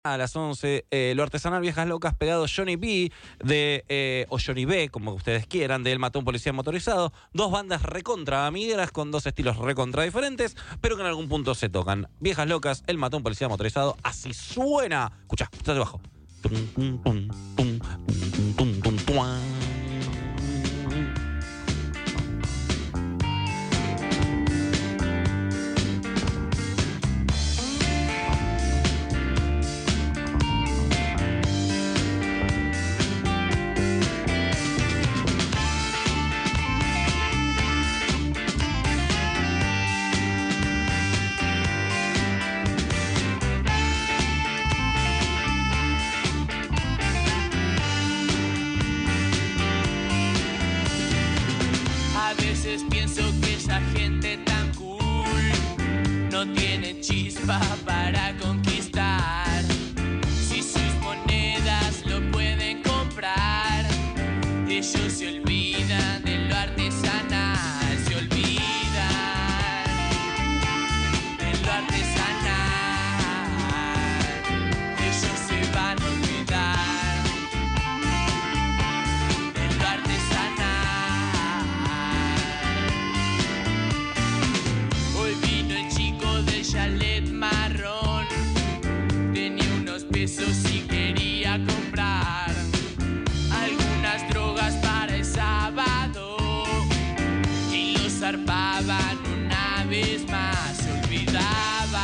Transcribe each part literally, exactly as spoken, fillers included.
A las once, eh, lo artesanal Viejas Locas pegado Johnny B, de, eh, o Johnny B, como ustedes quieran, de Él mató a un policía motorizado. Dos bandas recontra amigueras con dos estilos recontra diferentes, pero que en algún punto se tocan. Viejas Locas, Él mató a un policía motorizado, así suena. Escuchá, escuchá debajo. Tum, tum, tum, tum, tum, tum, tum, tum. A veces pienso que esa gente tan cool no tiene chispa para conquistar. Si sus monedas lo pueden comprar, ellos se olvidan de lo artesanal, se olvidan de lo artesanal, ellos se van a olvidar de lo artesanal. Hoy vino el chico del chalet marrón, tenía unos pesos y quería comprar algunas drogas para el sábado, y lo zarpaban una vez más, se olvidaba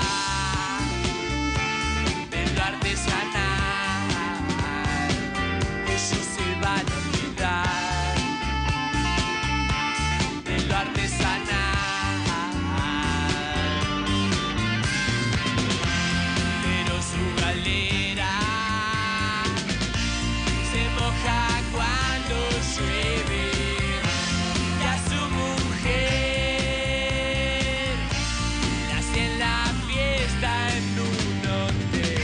de lo artesanal, ellos se van a olvidar de lo artesanal. Pero su galera se moja cuando llueve, y a su mujer la hacen la fiesta en un hotel.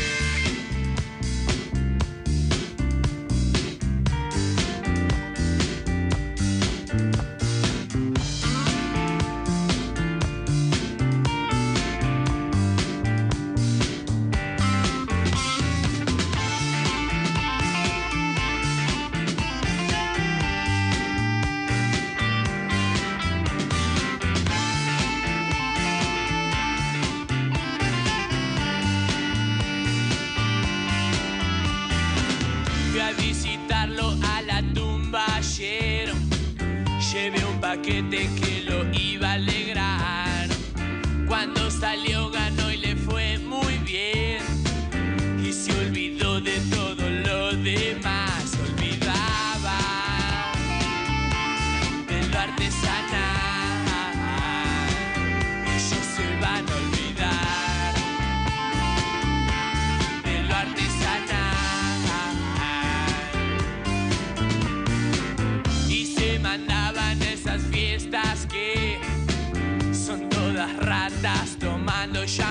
Fui a visitarlo a la tumba ayer, llevé un paquete que lo iba a alegrar. Cuando salió ganó y le fue muy bien, y se olvidó de todo lo demás, se olvidaba de lo artesanal, ellos se van a olvidar de lo artesanal, y se mandaban esas fiestas que son todas ratas tomando ya.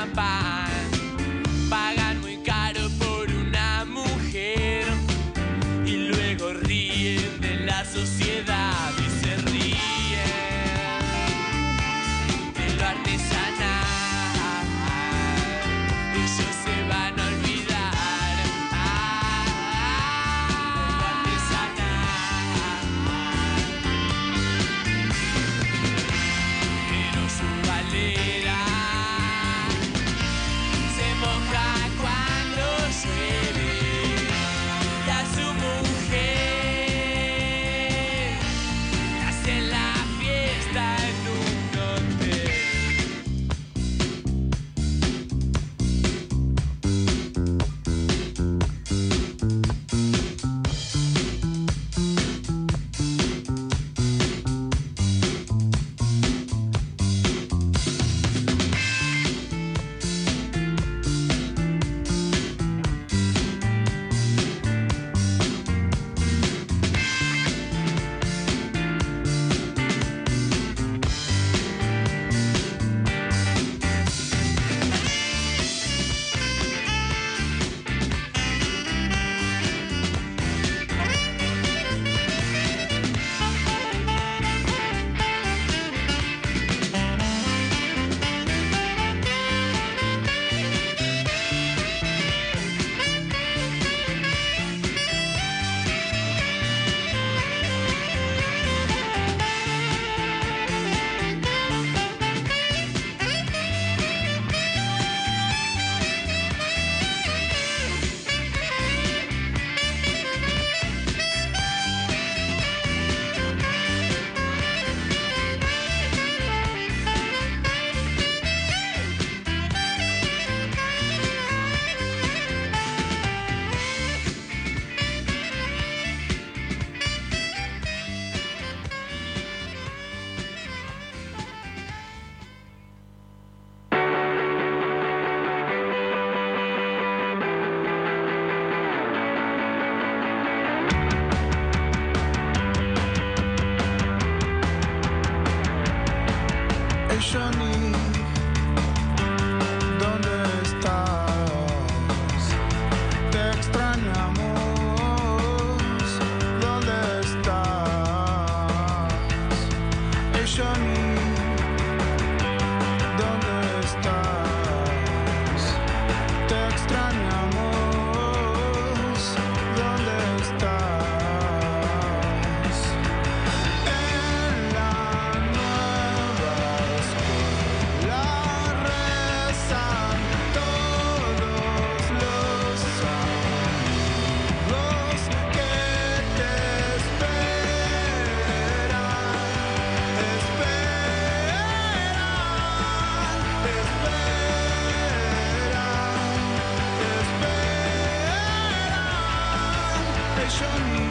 Hey Johnny,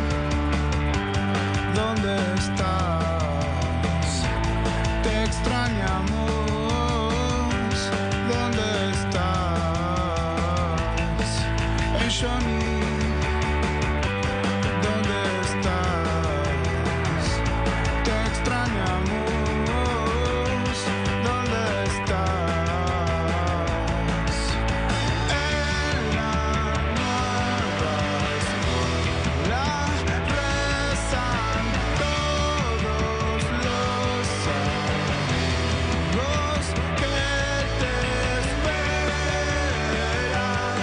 ¿dónde estás? Te extrañamos. ¿Dónde estás? Hey Johnny, ¿dónde estás? Te extrañamos. ¿Dónde estás? En la nueva escuela rezan todos los amigos que te esperan,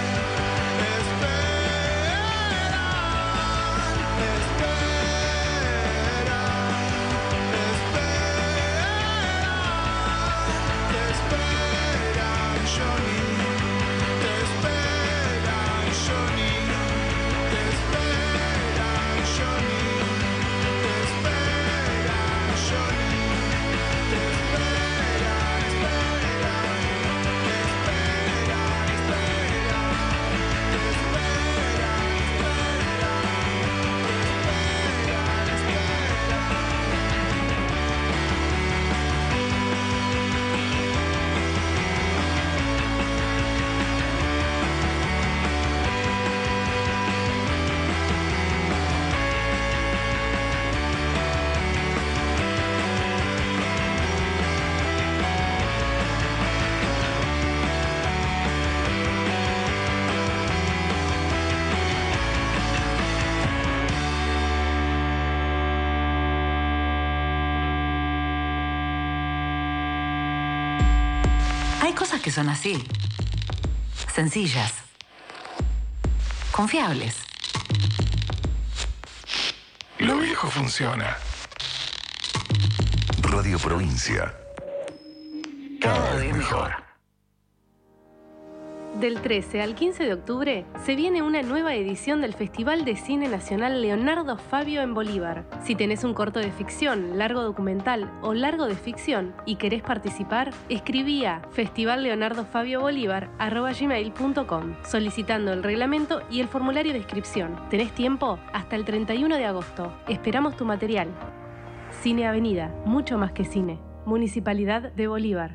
Hay cosas que son así. Sencillas. Confiables. Lo viejo funciona. Radio Provincia. Cada vez mejor. Del trece al quince de octubre se viene una nueva edición del Festival de Cine Nacional Leonardo Fabio en Bolívar. Si tenés un corto de ficción, largo documental o largo de ficción y querés participar, escribí a festival leonardo fabio bolívar arroba gmail punto com solicitando el reglamento y el formulario de inscripción. Tenés tiempo hasta el treinta y uno de agosto. Esperamos tu material. Cine Avenida, mucho más que cine. Municipalidad de Bolívar.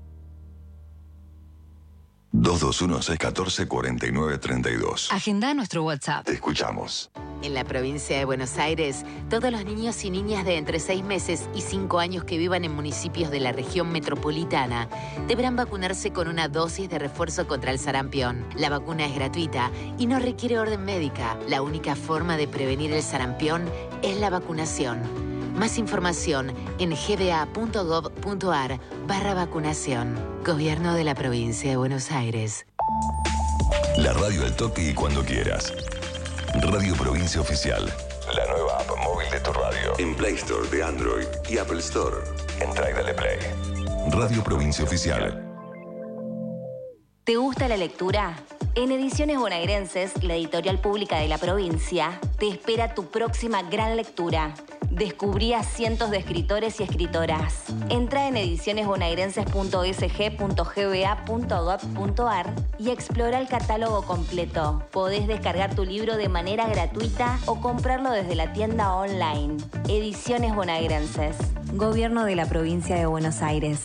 dos dos uno, seis uno cuatro, cuatro nueve tres dos. Agenda nuestro WhatsApp. Te escuchamos. En la provincia de Buenos Aires, todos los niños y niñas de entre seis meses y cinco años que vivan en municipios de la región metropolitana deberán vacunarse con una dosis de refuerzo contra el sarampión. La vacuna es gratuita y no requiere orden médica. La única forma de prevenir el sarampión es la vacunación. Más información en gba.gov.ar barra vacunación. Gobierno de la provincia de Buenos Aires. La radio al toque y cuando quieras. Radio Provincia Oficial. La nueva app móvil de tu radio. En Play Store de Android y Apple Store. Entra y dale play. Radio Provincia Oficial. ¿Te gusta la lectura? En Ediciones Bonaerenses, la editorial pública de la provincia, te espera tu próxima gran lectura. Descubrí a cientos de escritores y escritoras. Entra en ediciones bonaerenses punto e s g punto g b a punto gov punto a r y explora el catálogo completo. Podés descargar tu libro de manera gratuita o comprarlo desde la tienda online. Ediciones Bonaerenses. Gobierno de la provincia de Buenos Aires.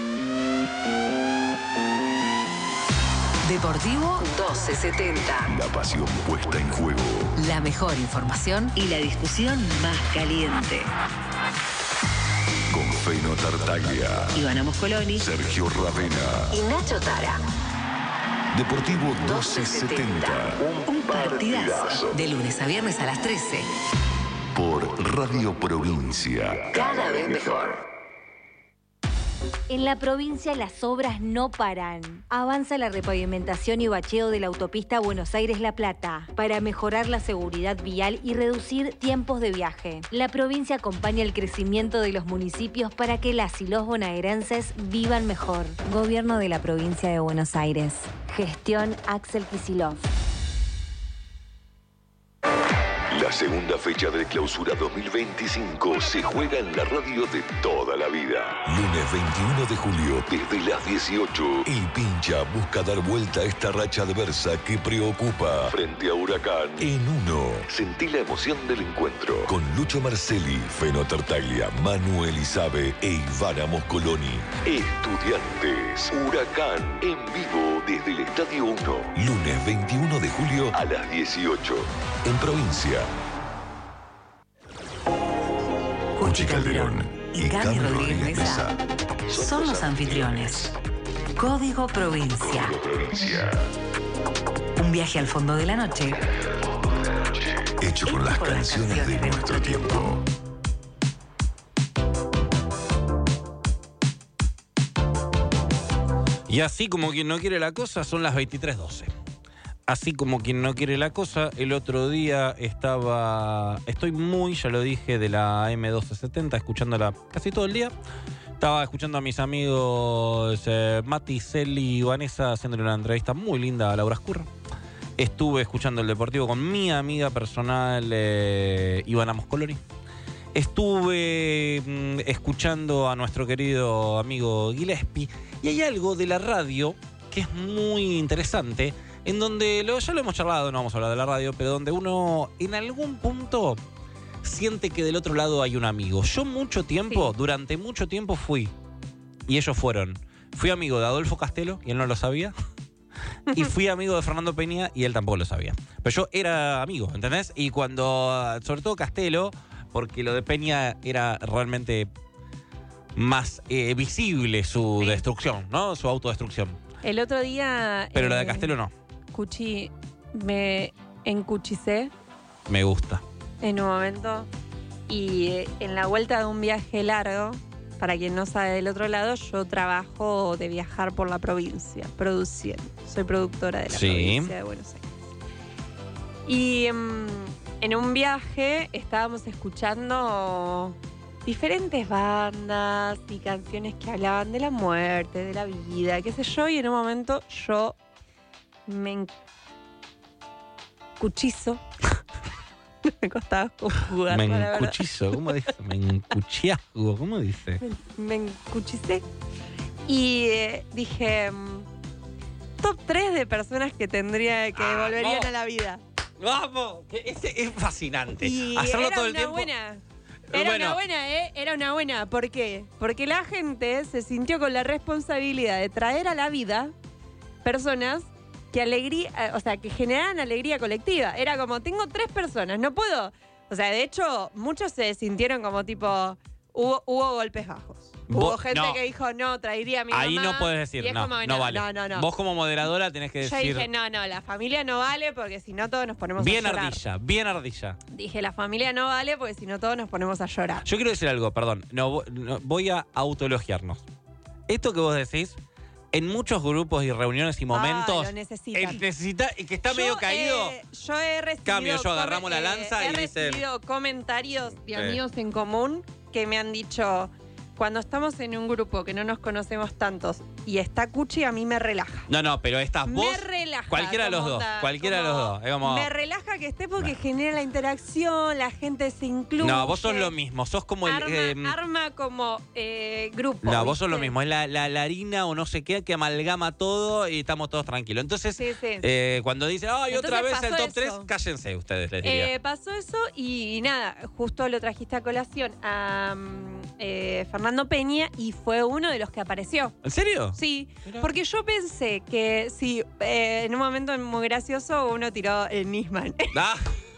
Deportivo doce setenta. La pasión puesta en juego. La mejor información y la discusión más caliente. Con Feno Tartaglia, Ivana Moscoloni, Sergio Ravena y Nacho Tara. Deportivo doce setenta. Un partidazo. De lunes a viernes a las trece. Por Radio Provincia. Cada vez mejor. En la provincia las obras no paran. Avanza la repavimentación y bacheo de la autopista Buenos Aires-La Plata para mejorar la seguridad vial y reducir tiempos de viaje. La provincia acompaña el crecimiento de los municipios para que las y los bonaerenses vivan mejor. Gobierno de la provincia de Buenos Aires. Gestión Axel Kicillof. La La segunda fecha de Clausura dos mil veinticinco se juega en la radio de toda la vida. Lunes veintiuno de julio, desde las dieciocho, el Pincha busca dar vuelta a esta racha adversa que preocupa. Frente a Huracán, en uno. Sentí la emoción del encuentro. Con Lucho Marcelli, Feno Tartaglia, Manuel Isabe e Ivana Moscoloni. Estudiantes, Huracán, en vivo desde el Estadio uno. Lunes veintiuno de julio a las dieciocho. En provincia. Cuchi Calderón y Cami Rodríguez Mesa son los anfitriones. Código Provincia. Código Provincia. Un viaje al fondo de la noche. Hecho con las canciones de nuestro tiempo. Y así como quien no quiere la cosa, son las veintitrés doce. Así como quien no quiere la cosa, el otro día estaba... Estoy muy, ya lo dije, de la A M doce setenta, escuchándola casi todo el día. Estaba escuchando a mis amigos eh, Mati, Celi y Vanessa haciéndole una entrevista muy linda a Laura Escurra. Estuve escuchando el Deportivo con mi amiga personal eh, Ivana Moscoloni. Estuve mmm, escuchando a nuestro querido amigo Gillespie. Y hay algo de la radio que es muy interesante, en donde lo, ya lo hemos charlado, no vamos a hablar de la radio, pero donde uno en algún punto siente que del otro lado hay un amigo. Yo mucho tiempo, sí. durante mucho tiempo fui, y ellos fueron, fui amigo de Adolfo Castelo, y él no lo sabía, y fui amigo de Fernando Peña, y él tampoco lo sabía. Pero yo era amigo, ¿entendés? Y cuando, sobre todo Castelo, porque lo de Peña era realmente más eh, visible su sí. destrucción, ¿no? Su autodestrucción. El otro día... Pero eh, la de Castelo no. Cuchi, me encuchicé. Me gusta. En un momento. Y eh, en la vuelta de un viaje largo, para quien no sabe del otro lado, yo trabajo de viajar por la provincia, produciendo. Soy productora de la sí. provincia de Buenos Aires. Y um, en un viaje estábamos escuchando diferentes bandas y canciones que hablaban de la muerte, de la vida, qué sé yo, y en un momento yo me encuchizo. Me costaba jugar. Me encuchizo, ¿cómo dice? Me encuchiazgo, ¿cómo dice? Me, me encuchicé. Y eh, dije, top tres de personas que tendría que ¡Vamos! volverían a la vida. ¡Vamos! Ese es fascinante. Y hacerlo era todo el una tiempo. Buena. Era bueno. una buena, ¿eh? Era una buena. ¿Por qué? Porque la gente se sintió con la responsabilidad de traer a la vida personas que alegría, o sea, que generaran alegría colectiva. Era como, tengo tres personas, no puedo. O sea, de hecho, muchos se sintieron como tipo, hubo, hubo golpes bajos. Hubo Vos, gente no. que dijo, no, traería a mi Ahí mamá. no puedes decir, y es no, como, no, no, vale. no, no, no. Vos como moderadora tenés que Yo decir... dije, no, no, la familia no vale porque si no todos nos ponemos bien a llorar. ardilla, bien ardilla. Dije, la familia no vale porque si no todos nos ponemos a llorar. Yo quiero decir algo, perdón. No, no, voy a autoelogiarnos. Esto que vos decís, en muchos grupos y reuniones y momentos... Ah, lo necesitan. eh, necesita, y que está Yo, medio caído... eh, yo he recibido... Cambio, yo agarramos come- la lanza eh, y He dice- recibido comentarios de Sí. amigos en común que me han dicho... Cuando estamos en un grupo que no nos conocemos tantos y está Cuchi, a mí me relaja. No, no, pero estás vos... Me relaja. Cualquiera de los como dos, onda, cualquiera de como- los dos. Es como... Me relaja que esté porque Bueno. genera la interacción, la gente se incluye. No, vos sos lo mismo, sos como el... Arma, eh, arma como eh, grupo. no, vos sos lo ¿viste? mismo, es la, la, la harina o no sé qué que amalgama todo y estamos todos tranquilos. Entonces, Sí, sí. eh, cuando dicen, ay, otra Entonces vez el pasó top tres, eso. cállense ustedes, les diría. Eh, pasó eso y, y nada, justo lo trajiste a colación a um, eh, Fernando Peña y fue uno de los que apareció. ¿En serio? Sí, Mirá. porque yo pensé que sí, eh, en un momento muy gracioso uno tiró el Nisman. Ah.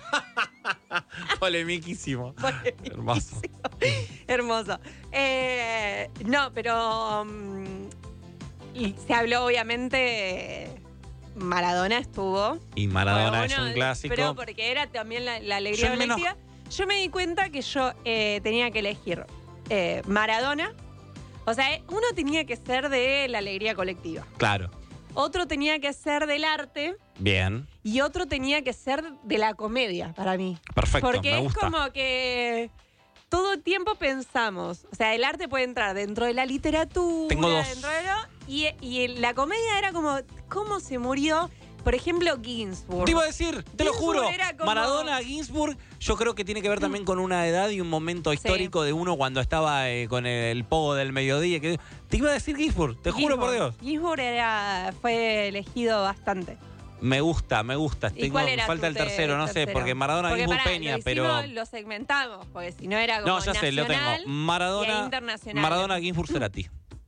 Polemiquísimo. Hermoso. Hermoso. Eh, no, pero um, y se habló obviamente... Maradona estuvo. Y Maradona Bueno, es uno un de- clásico. Pero porque era también la, la alegría Yo menos- colectiva. Yo me di cuenta que yo eh, tenía que elegir eh, Maradona. O sea, eh, uno tenía que ser de la alegría colectiva. Claro. Otro tenía que ser del arte. Bien. Y otro tenía que ser de la comedia, para mí. Perfecto, Porque me es gusta. como que todo el tiempo pensamos. O sea, el arte puede entrar dentro de la literatura. Tengo dos. Dentro de lo, y, y la comedia era como, ¿cómo se murió Por ejemplo, Ginsburg. Te iba a decir, te lo Ginsburg juro. era como- Maradona, Ginsburg, yo creo que tiene que ver también con una edad y un momento histórico de uno cuando estaba eh, con el pogo del mediodía. Que, te iba a decir Ginsburg, te juro por Dios. Ginsburg era, fue elegido bastante. Me gusta, me gusta. ¿Y Tengo, cuál era falta el tu te- tercero, no sé, tercero? porque Maradona, Porque Ginsburg, pará, Peña, lo pero... hicimos, lo segmentamos, porque si no era como No, ya sé, lo tengo. nacional y Maradona, internacional. Maradona, Ginsburg, Cerati.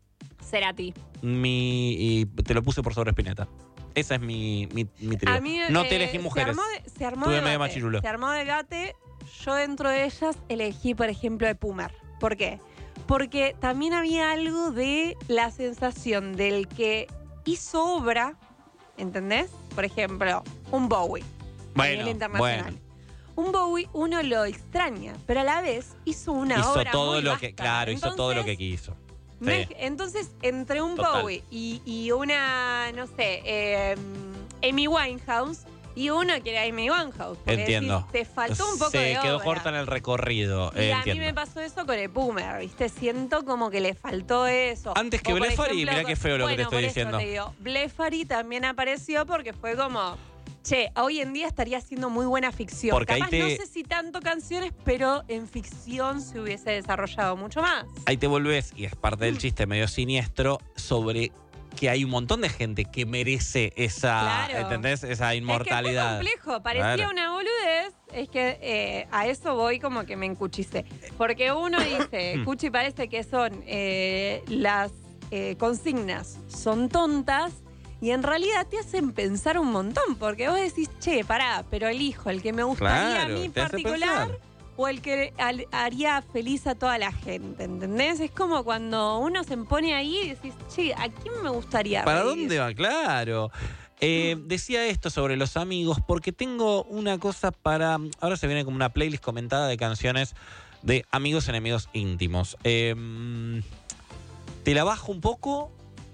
Cerati. Mi, y te lo puse por sobre Spinetta. Esa es mi, mi, mi trío. A mí, no eh, te elegí mujeres. Se armó, de- se armó Tuve debate, medio machirulo. Se armó debate. Yo dentro de ellas elegí, por ejemplo, a Pumer. ¿Por qué? Porque también había algo de la sensación del que hizo obra, ¿entendés? Por ejemplo, un Bowie. a Bueno, nivel internacional. bueno. Un Bowie uno lo extraña, pero a la vez hizo una Hizo obra todo muy lo vasta. que, claro, hizo todo lo que Entonces, quiso. me- Sí. Entonces, entre un Total. Bowie y, y una, no sé, eh, Amy Winehouse, y uno que era Amy Winehouse. porque Entiendo. decís, te faltó un poco Se de quedó obra. corta en el recorrido. Y eh, a mí entiendo. me pasó eso con el Pumer, ¿viste? Siento como que le faltó eso. Antes que O, por Blefari, ejemplo, mirá qué feo lo que te bueno, estoy por eso diciendo. te digo, Blefari también apareció porque fue como, che, hoy en día estaría haciendo muy buena ficción. Porque ahí Capaz te- no sé si tanto canciones, pero en ficción se hubiese desarrollado mucho más. Ahí te volvés, y es parte del chiste medio siniestro, sobre que hay un montón de gente que merece esa, Claro. ¿entendés? Esa inmortalidad. Es que fue complejo, parecía Claro. una boludez. Es que eh, a eso voy como que me encuchicé. Porque uno dice, Mm. Cuchi, parece que son eh, las eh, consignas son tontas y en realidad te hacen pensar un montón. Porque vos decís, che, pará, pero elijo el que me gustaría Claro, a mí te hace particular pensar. o el que al- haría feliz a toda la gente, ¿entendés? Es como cuando uno se pone ahí y decís, che, ¿a quién me gustaría ¿Para reír? dónde va? Claro. Eh, decía esto sobre los amigos porque tengo una cosa para... Ahora se viene como una playlist comentada de canciones de amigos enemigos íntimos. Eh, ¿Te la bajo un poco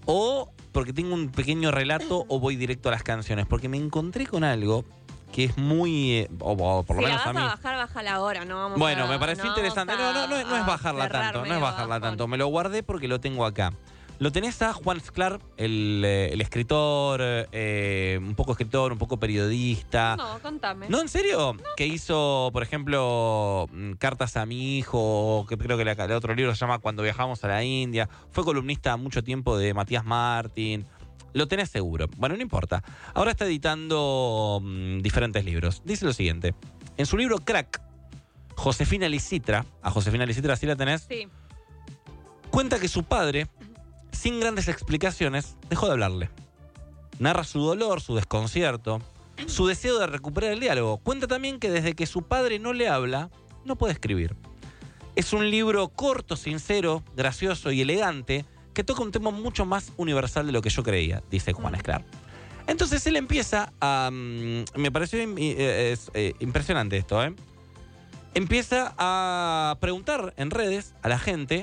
o porque tengo un pequeño relato o voy directo a las canciones? Porque me encontré con algo que es muy... eh, o, o por lo si menos la a vas mí... a bajar, bájala ahora, no vamos Bueno, a- me pareció no interesante. No, vamos no, no, es- no es a bajarla cerrar tanto, no es medio bajarla bajón. tanto. Me lo guardé porque lo tengo acá. Lo tenés a Juan Sclar, el, eh, el escritor, eh, un poco escritor, un poco periodista. No, contame. ¿No, en serio? Que hizo, por ejemplo, mm, Cartas a mi hijo, que creo que la- el otro libro se llama Cuando viajamos a la India. Fue columnista mucho tiempo de Matías Martín. Lo tenés seguro. Bueno, no importa. Ahora está editando mm, diferentes libros. Dice lo siguiente. En su libro Crack, Josefina Licitra, a Josefina Licitra sí la tenés, Sí. cuenta que su padre, sin grandes explicaciones, dejó de hablarle. Narra su dolor, su desconcierto, su deseo de recuperar el diálogo. Cuenta también que desde que su padre no le habla, no puede escribir. Es un libro corto, sincero, gracioso y elegante que toca un tema mucho más universal de lo que yo creía, dice Juan Esclar. Entonces él empieza a... mm, me pareció im- i- eh, es, eh, impresionante esto, ¿eh? Empieza a preguntar en redes a la gente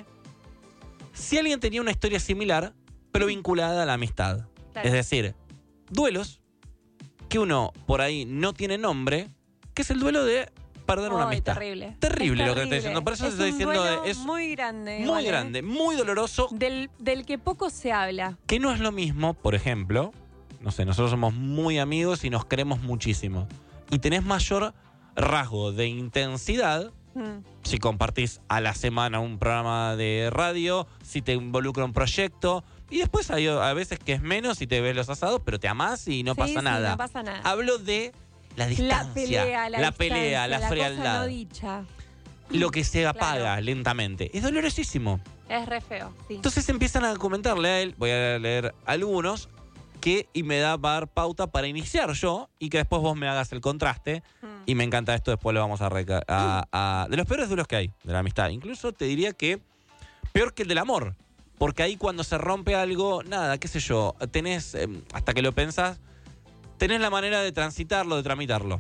si alguien tenía una historia similar, pero vinculada a la amistad. Claro. Es decir, duelos que uno por ahí no tiene nombre, que es el duelo de perder una Ay, amistad. terrible. Terrible Es lo que te estoy terrible. diciendo. Por eso es te estoy un diciendo duelo de- es muy grande. muy igual, ¿eh? grande, muy doloroso, Del, del que poco se habla. que no es lo mismo, por ejemplo, no sé, nosotros somos muy amigos y nos queremos muchísimo. Y tenés mayor rasgo de intensidad Mm. si compartís a la semana un programa de radio, si te involucra un proyecto. Y después hay a veces que es menos y te ves los asados, pero te amás y no Sí, pasa sí, nada. no pasa nada. Hablo de la distancia, La pelea, la, la pelea, distancia, la cosa frialdad, no dicha. lo que se apaga Claro. lentamente. Es dolorosísimo. Es re feo, sí. Entonces empiezan a comentarle a él, voy a leer algunos, que y me da para dar pauta para iniciar yo y que después vos me hagas el contraste. Mm. Y me encanta esto, después lo vamos a, reca- a- a- de los peores duelos que hay de la amistad. Incluso te diría que peor que el del amor. Porque ahí cuando se rompe algo, nada, qué sé yo, tenés, eh, hasta que lo pensás, tenés la manera de transitarlo, de tramitarlo.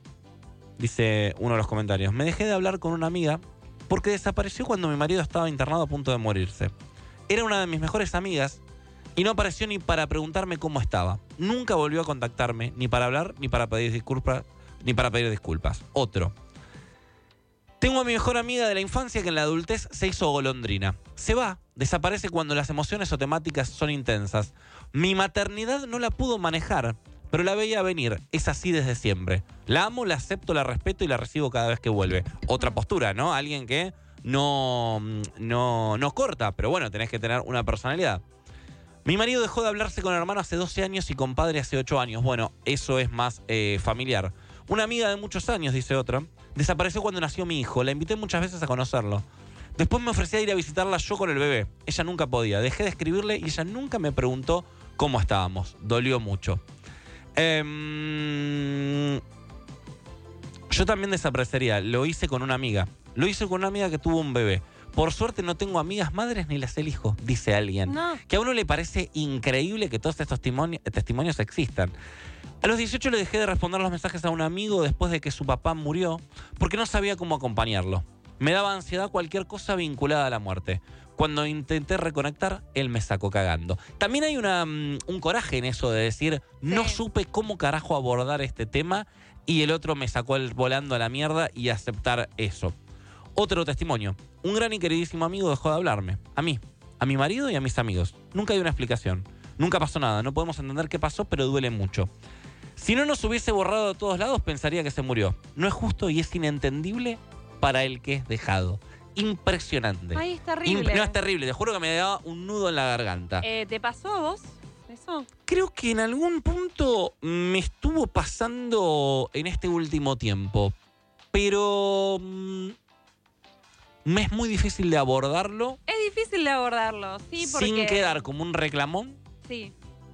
Dice uno de los comentarios, me dejé de hablar con una amiga porque desapareció cuando mi marido estaba internado a punto de morirse. Era una de mis mejores amigas y no apareció ni para preguntarme cómo estaba. Nunca volvió a contactarme, ni para hablar, ni para pedir disculpas, ni para pedir disculpas. Otro. Tengo a mi mejor amiga de la infancia que en la adultez se hizo golondrina. Se va, desaparece cuando las emociones o temáticas son intensas. Mi maternidad no la pudo manejar, pero la veía venir. Es así desde siempre. La amo, la acepto, la respeto y la recibo cada vez que vuelve. Otra postura, ¿no? Alguien que no, no, no corta, pero bueno, tenés que tener una personalidad. Mi marido dejó de hablarse con hermano hace doce años y con padre hace ocho años. Bueno, eso es más eh, familiar. Una amiga de muchos años, dice otra, desapareció cuando nació mi hijo. La invité muchas veces a conocerlo. Después me ofrecí a ir a visitarla yo con el bebé. Ella nunca podía. Dejé de escribirle y ella nunca me preguntó cómo estábamos. Dolió mucho. Eh, yo también desaparecería. Lo hice con una amiga. Lo hice con una amiga que tuvo un bebé. Por suerte no tengo amigas madres ni las elijo, dice alguien. No. Que a uno le parece increíble que todos estos testimonios, testimonios existan. A los dieciocho le dejé de responder los mensajes a un amigo después de que su papá murió porque no sabía cómo acompañarlo. Me daba ansiedad cualquier cosa vinculada a la muerte. Cuando intenté reconectar, él me sacó cagando. También hay una, um, un coraje en eso de decir, no Sí. supe cómo carajo abordar este tema y el otro me sacó el volando a la mierda y aceptar eso. Otro testimonio. Un gran y queridísimo amigo dejó de hablarme. A mí, a mi marido y a mis amigos. Nunca hay una explicación. Nunca pasó nada. No podemos entender qué pasó, pero duele mucho. Si no nos hubiese borrado de todos lados, pensaría que se murió. No es justo y es inentendible para el que es dejado. Impresionante. Ay, es terrible. Imp- no, es terrible. Te juro que me daba un nudo en la garganta. Eh, ¿Te pasó a vos eso? Creo que en algún punto me estuvo pasando en este último tiempo. Pero mm, me es muy difícil de abordarlo Es difícil de abordarlo, sí, porque... sin quedar como un reclamón. Sí.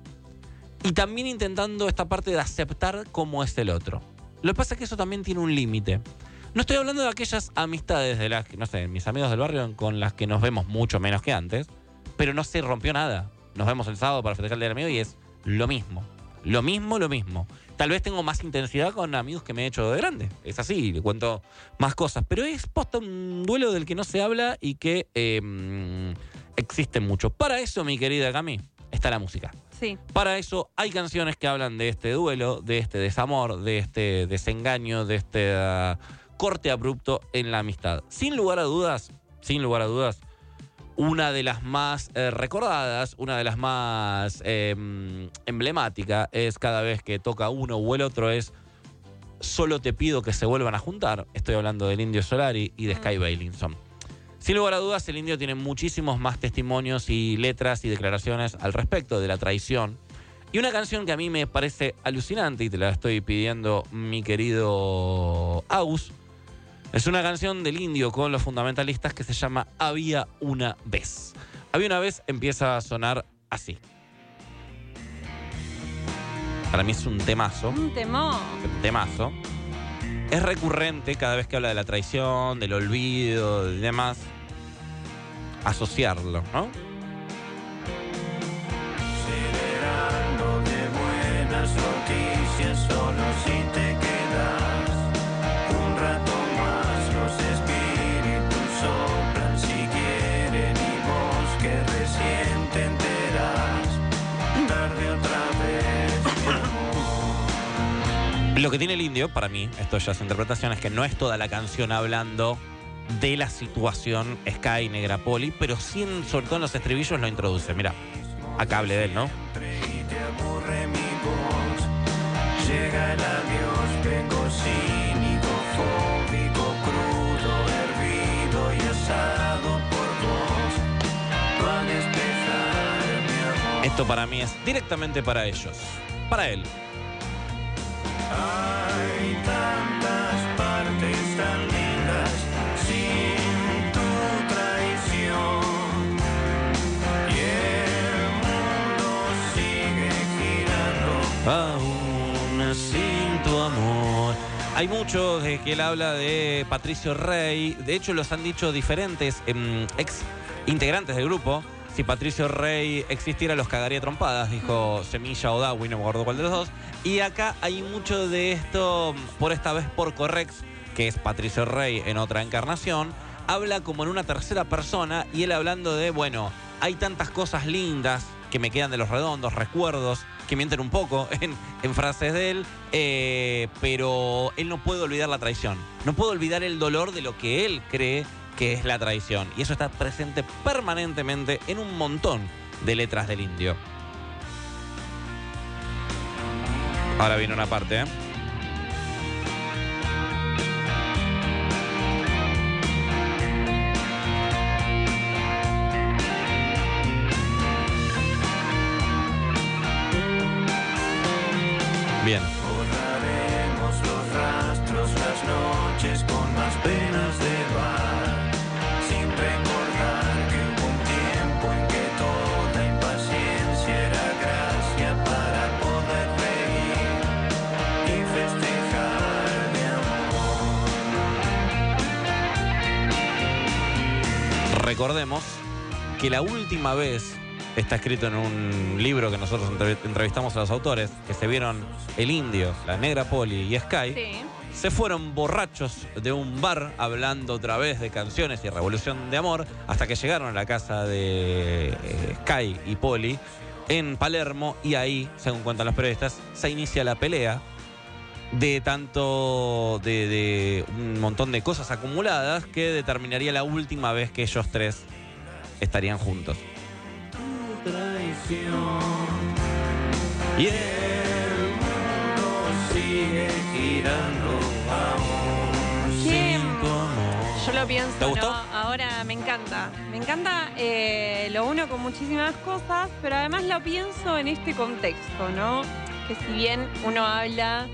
Y también intentando esta parte de aceptar cómo es el otro. Lo que pasa es que eso también tiene un límite. No estoy hablando de aquellas amistades de las, no sé, mis amigos del barrio con las que nos vemos mucho menos que antes, pero no se rompió nada. Nos vemos el sábado para festejar el Día del Amigo y es lo mismo. Lo mismo, lo mismo. Tal vez tengo más intensidad con amigos que me he hecho de grande. Es así, le cuento más cosas. Pero es posta un duelo del que no se habla y que eh, existe mucho. Para eso, mi querida Cami, está la música. Sí. Para eso hay canciones que hablan de este duelo, de este desamor, de este desengaño, de este uh, corte abrupto en la amistad. Sin lugar a dudas, sin lugar a dudas, una de las más eh, recordadas, una de las más eh, emblemáticas es cada vez que toca uno o el otro es Solo te pido que se vuelvan a juntar. Estoy hablando del Indio Solari y de Sky Bailinson. Sin lugar a dudas, el Indio tiene muchísimos más testimonios y letras y declaraciones al respecto de la traición. Y una canción que a mí me parece alucinante, y te la estoy pidiendo, mi querido Aus, es una canción del Indio con los fundamentalistas que se llama Había una vez. Había una vez empieza a sonar así. Para mí es un temazo. Un temor. Un temazo. Es recurrente cada vez que habla de la traición, del olvido y demás, asociarlo, ¿no? Celebrando de buenas noticias, solo si te quedas un rato más. Los espíritus soplan si quieren y vos que recién te enteras, tarde otra vez, mi amor. Lo que tiene el Indio, para mí, esto ya es interpretación, es que no es toda la canción hablando de la situación Sky Negra Poli, pero sí, en, sobre todo en los estribillos, lo introduce. Mira, acá hable de él, ¿no? Y te aburre mi voz, llega el adiós, vengo cínico, fóbico, crudo, hervido y asado por vos, va a despejar mi amor. Esto para mí es directamente para ellos, para él. Hay tantas partes tan lindas sin tu traición y el mundo sigue girando. Aún sin tu amor. Hay mucho de que él habla de Patricio Rey. De hecho, los han dicho diferentes eh, ex integrantes del grupo. Si Patricio Rey existiera, los cagaría trompadas, dijo Semilla o Dawi, no me acuerdo cuál de los dos. Y acá hay mucho de esto, por esta vez por Correx, que es Patricio Rey en otra encarnación. Habla como en una tercera persona y él hablando de, bueno, hay tantas cosas lindas que me quedan de Los Redondos, recuerdos, que mienten un poco en, en frases de él, eh, pero él no puede olvidar la traición. No puede olvidar el dolor de lo que él cree que es la traición. Y eso está presente permanentemente en un montón de letras del Indio. Ahora viene una parte, ¿eh? Bien. Borraremos los rastros, las noches con más penas de bar, sin recordar que hubo un tiempo en que toda impaciencia era gracia para poder reír y festejar de amor. Recordemos que la última vez, está escrito en un libro que nosotros entrev- entrevistamos a los autores, que se vieron El Indio, La Negra Poli y Sky, Sí. se fueron borrachos de un bar hablando otra vez de canciones y revolución de amor hasta que llegaron a la casa de eh, Sky y Poli en Palermo y ahí, según cuentan los periodistas, se inicia la pelea de tanto de, de un montón de cosas acumuladas que determinaría la última vez que ellos tres estarían juntos. Traición y el mundo sigue girando aún ¿Qué? sin tu amor. Yo lo pienso, ¿Te gustó? ¿no? Ahora me encanta. Me encanta, eh, lo uno con muchísimas cosas, pero además lo pienso en este contexto, ¿no? Que si bien uno habla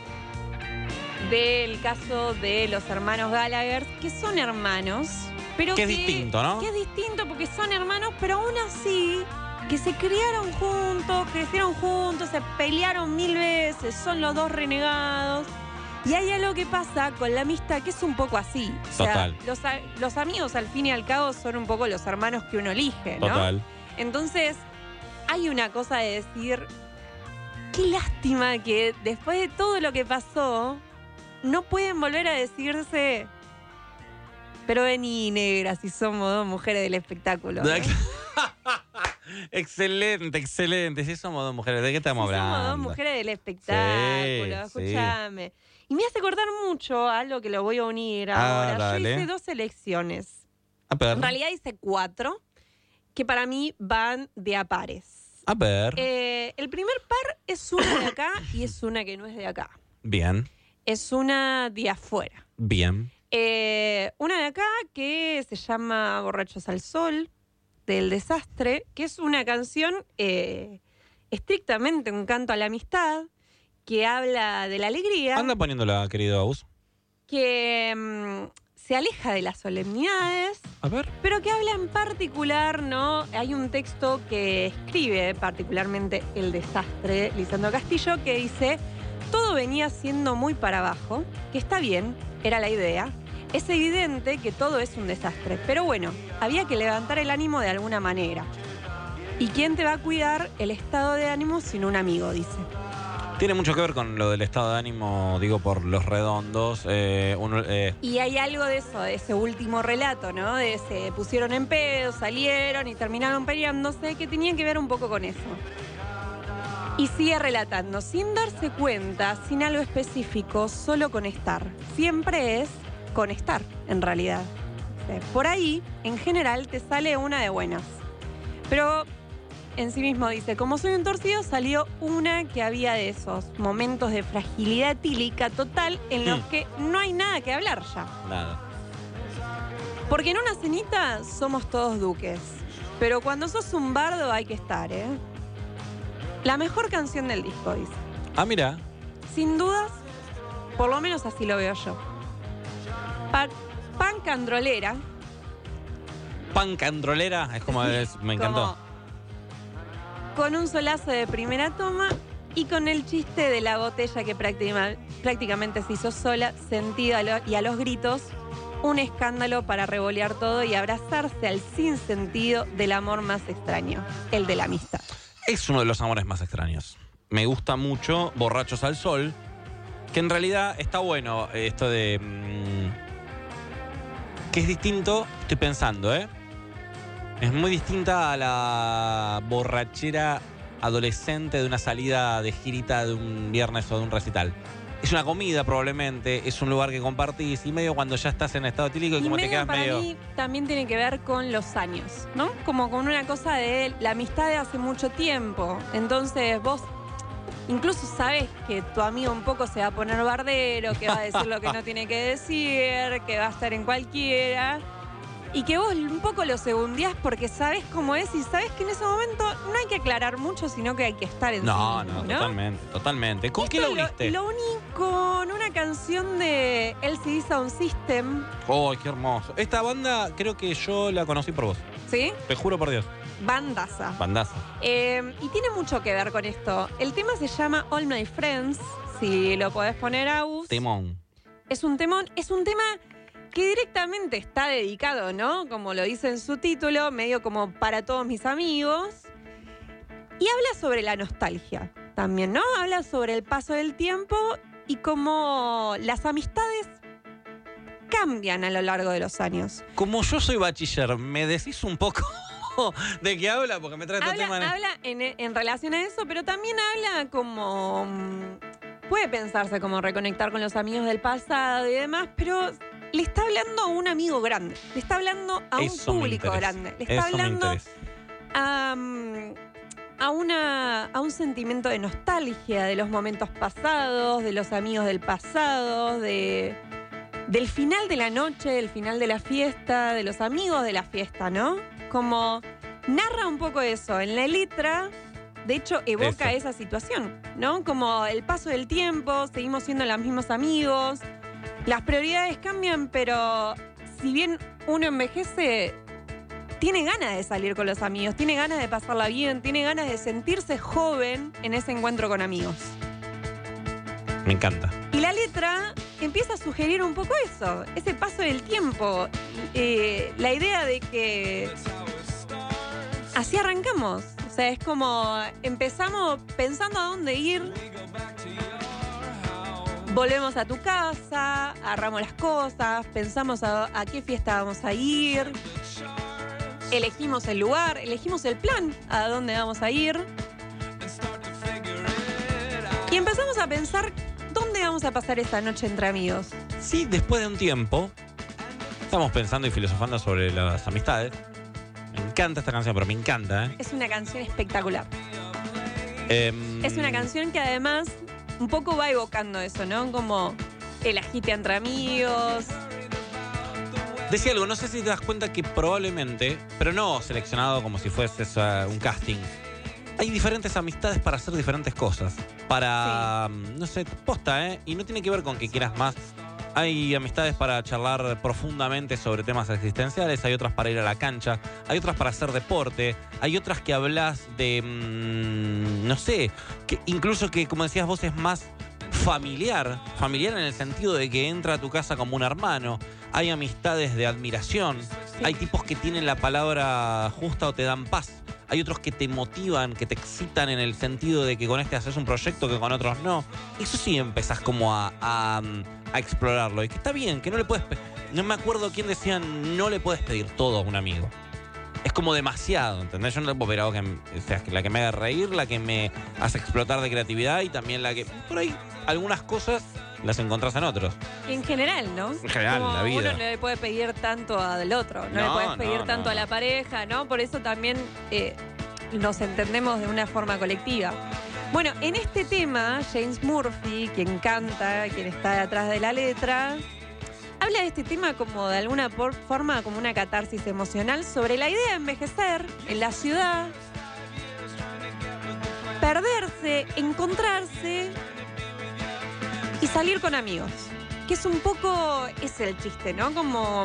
del caso de los hermanos Gallagher, que son hermanos, pero Que que... es distinto, ¿no? Que es distinto porque son hermanos, pero aún así, que se criaron juntos, crecieron juntos, se pelearon mil veces, son los dos renegados. Y hay algo que pasa con la amistad que es un poco así. O sea, Total. Los, a- los amigos al fin y al cabo son un poco los hermanos que uno elige, ¿no? Total. Entonces, hay una cosa de decir, qué lástima que después de todo lo que pasó, no pueden volver a decirse, pero vení, negra, si somos dos mujeres del espectáculo, ¿no? Excelente, excelente. Si somos dos mujeres, ¿de qué estamos Si hablando? somos dos mujeres del espectáculo, Sí, escúchame. Y me hace acordar mucho algo que lo voy a unir Ah, ahora. dale. Yo hice dos elecciones. A ver. En realidad hice cuatro, que para mí van de a pares. A ver. Eh, el primer par es una de acá y es una que no es de acá. Bien, Es una de afuera. bien. Eh, una de acá que se llama Borrachos al Sol, del Desastre, que es una canción eh, estrictamente un canto a la amistad, que habla de la alegría, Anda poniéndola, querido Agus. que mm, se aleja de las solemnidades, A ver. pero que habla en particular, ¿no? Hay un texto que escribe particularmente El Desastre, Lisandro Castillo, que dice: todo venía siendo muy para abajo, que está bien, era la idea. Es evidente que todo es un desastre, pero bueno, había que levantar el ánimo de alguna manera. ¿Y quién te va a cuidar el estado de ánimo sino un amigo?, dice. Tiene mucho que ver con lo del estado de ánimo, digo, por los redondos. Eh, uno, eh, Y hay algo de eso, de ese último relato, ¿no? De se pusieron en pedo, salieron y terminaron peleándose, que tenían que ver un poco con eso. Y sigue relatando, sin darse cuenta, sin algo específico, solo con estar. Siempre es con estar, en realidad. Por ahí, en general, te sale una de buenas. Pero en sí mismo dice, como soy un torcido, salió una que había de esos momentos de fragilidad etílica total en los Mm. que no hay nada que hablar ya. nada. Porque en una cenita somos todos duques. Pero cuando sos un bardo hay que estar, ¿eh? La mejor canción del disco, dice. Ah, mira. Sin dudas, por lo menos así lo veo yo. Pa pan candrolera. Pan candrolera, es como es, me encantó. Como con un solazo de primera toma y con el chiste de la botella que práctima- prácticamente se hizo sola, sentido a lo- y a los gritos, un escándalo para revolear todo y abrazarse al sinsentido del amor más extraño, el de la amistad. Es uno de los amores más extraños. Me gusta mucho Borrachos al Sol, que en realidad está bueno eh, esto de... mm, que es distinto, estoy pensando, ¿eh? Es muy distinta a la borrachera adolescente de una salida de girita de un viernes o de un recital. Es una comida probablemente, es un lugar que compartís y medio cuando ya estás en estado etílico y, Y como te medio quedas para medio... mí también tiene que ver con los años, ¿no? Como con una cosa de la amistad de hace mucho tiempo. Entonces vos incluso sabes que tu amigo un poco se va a poner bardero, que va a decir lo que no tiene que decir, que va a estar en cualquiera. Y que vos un poco lo segundías porque sabés cómo es y sabés que en ese momento no hay que aclarar mucho, sino que hay que estar en No, sí, no, ¿no? totalmente, totalmente. ¿Con Esto qué lo uniste? Lo, lo uní con una canción de L C D Sound System, ¡Oh, qué hermoso! Esta banda creo que yo la conocí por vos. ¿sí? Te juro por Dios. Bandaza. Bandaza. Eh, y tiene mucho que ver con esto. El tema se llama All My Friends, si lo podés poner a us. Temón. Es un temón, es un tema que directamente está dedicado, ¿no? Como lo dice en su título, medio como para todos mis amigos. Y habla sobre la nostalgia también, ¿no? Habla sobre el paso del tiempo y cómo las amistades cambian a lo largo de los años. Como yo soy bachiller, ¿me decís un poco de qué habla? Porque me trae este Habla, tema. en- habla en, en relación a eso, pero también habla como... mm, puede pensarse como reconectar con los amigos del pasado y demás, pero le está hablando a un amigo grande. Le está hablando a Eso un me público interesa. grande. Le está Eso me hablando interesa. a, mm, a, una, a un sentimiento de nostalgia de los momentos pasados, de los amigos del pasado, de, del final de la noche, del final de la fiesta, de los amigos de la fiesta, ¿no? Como narra un poco eso. En la letra, de hecho, evoca Eso. esa situación, ¿no? Como el paso del tiempo, seguimos siendo los mismos amigos, las prioridades cambian, pero si bien uno envejece, tiene ganas de salir con los amigos, tiene ganas de pasarla bien, tiene ganas de sentirse joven en ese encuentro con amigos. Me encanta. Y la letra empieza a sugerir un poco eso, ese paso del tiempo, eh, la idea de que así arrancamos. O sea, es como empezamos pensando a dónde ir, volvemos a tu casa, agarramos las cosas, pensamos a, a qué fiesta vamos a ir, elegimos el lugar, elegimos el plan a dónde vamos a ir y empezamos a pensar dónde vamos a pasar esta noche entre amigos. Sí, después de un tiempo, estamos pensando y filosofando sobre las amistades. Me encanta esta canción, pero me encanta, ¿eh? Es una canción espectacular. Em, Es una canción que además un poco va evocando eso, ¿no? Como el agite entre amigos. Decía algo, no sé si te das cuenta que probablemente, pero no seleccionado como si fuese uh, un casting, hay diferentes amistades para hacer diferentes cosas. Para, sí. no sé, posta, ¿eh? Y no tiene que ver con que quieras más. Hay amistades para charlar profundamente sobre temas existenciales, hay otras para ir a la cancha, hay otras para hacer deporte, hay otras que hablas de, mmm, no sé, que incluso que, como decías vos, es más familiar, familiar en el sentido de que entra a tu casa como un hermano. Hay amistades de admiración, sí. Hay tipos que tienen la palabra justa o te dan paz. Hay otros que te motivan, que te excitan en el sentido de que con este haces un proyecto que con otros no. Eso sí empezás como a, a, a explorarlo. Y que está bien, que no le puedes... No me acuerdo quién decía, no le puedes pedir todo a un amigo. Es como demasiado, ¿entendés? Yo no le puedo pedir algo que, o sea, la que me haga reír, la que me hace explotar de creatividad y también la que... Por ahí, algunas cosas las encontrás en otros. En general, ¿no? En general, como la vida. Uno no le puede pedir tanto al otro, no, No, le puedes pedir no, tanto no. a la pareja, ¿no? Por eso también eh, nos entendemos de una forma colectiva. Bueno, en este tema, James Murphy, quien canta, quien está detrás de la letra, habla de este tema como de alguna por- forma, como una catarsis emocional sobre la idea de envejecer en la ciudad, perderse, encontrarse y salir con amigos. Que es un poco, es el chiste, ¿no? Como